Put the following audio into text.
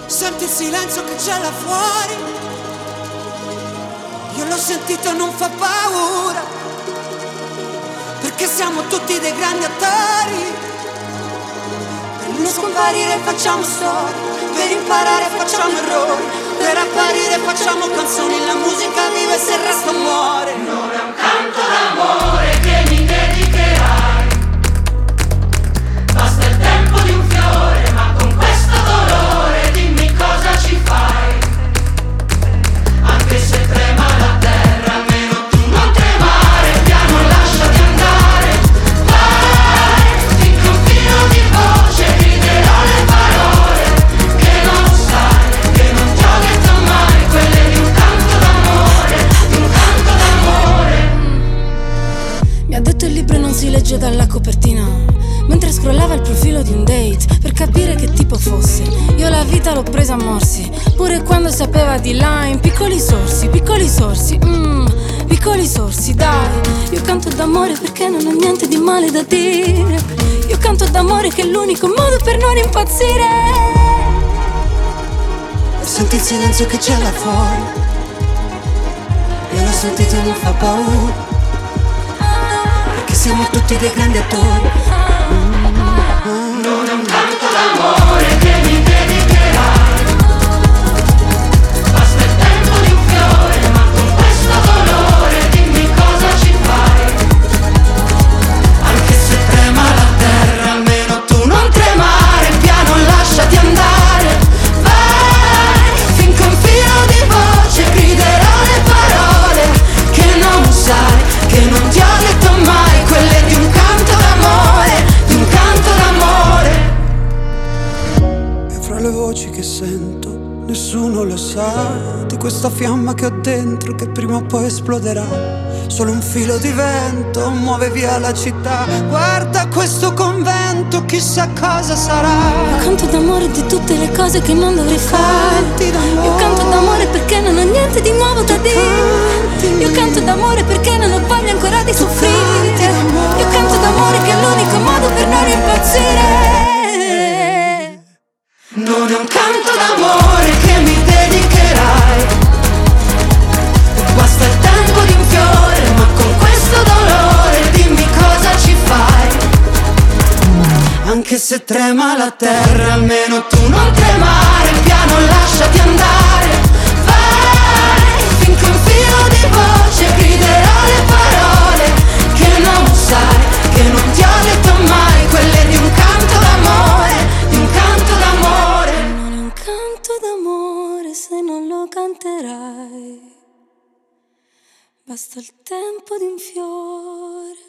Senti il silenzio che c'è là fuori, io l'ho sentito e non fa paura, perché siamo tutti dei grandi attori. Per non scomparire facciamo storie, per imparare facciamo errori, per apparire facciamo canzoni, la musica vive se il resto muore. Non è un canto d'amore che mi dedicherai, basta il tempo di un fiore, ma con questo dolore dimmi cosa ci fai. Anche se trema la terra, almeno tu non tremare, piano lasciati andare. Vai, finché un filo di voce griderò le parole che non sai, che non ti ho detto mai, quelle di un canto d'amore, di un canto d'amore. Mi ha detto il libro non si legge dalla copertina, mentre scrollava il profilo di un date per capire che tipo fosse. Io la vita l'ho presa a morsi, pure quando sapeva di lime. Piccoli sorsi, piccoli sorsi, dai. Io canto d'amore perché non ho niente di male da dire. Io canto d'amore che è l'unico modo per non impazzire. Senti il silenzio che c'è là fuori, io l'ho sentito e non fa paura, perché siamo tutti dei grandi attori. Non è un canto d'amore che mi dedicherai, basta il tempo di un fiore, ma con questo dolore dimmi cosa ci fai. Anche se trema la terra, almeno tu non tremare, piano lasciati andare. Vai, finché un filo di voce griderò le parole che non sai, che non ti ho detto mai, quelle di un canto d'amore, di un canto d'amore. E fra le voci che sento, nessuno lo sa di questa fiamma che ho dentro, che prima o poi esploderà. Solo un filo di vento muove via la città. Guarda questo convento, chissà cosa sarà. Io canto d'amore di tutte le cose che non dovrei fare. Io canto d'amore perché non ho niente di nuovo da dire. Io canto d'amore perché non ho voglia ancora di soffrire. Io canto d'amore che è l'unico modo per non impazzire. Non è un canto d'amore che mi dedicherai, basta il tempo di un fiore, ma con questo dolore dimmi cosa ci fai. Anche se trema la terra, almeno tu non tremare, piano lasciati andare. Vai, finché un filo di voce griderò le parole che non sai, che non ti ho detto mai, quelle di un canto d'amore, di un canto d'amore. Non è un canto d'amore se non lo canterai. Basta il tempo di un fiore.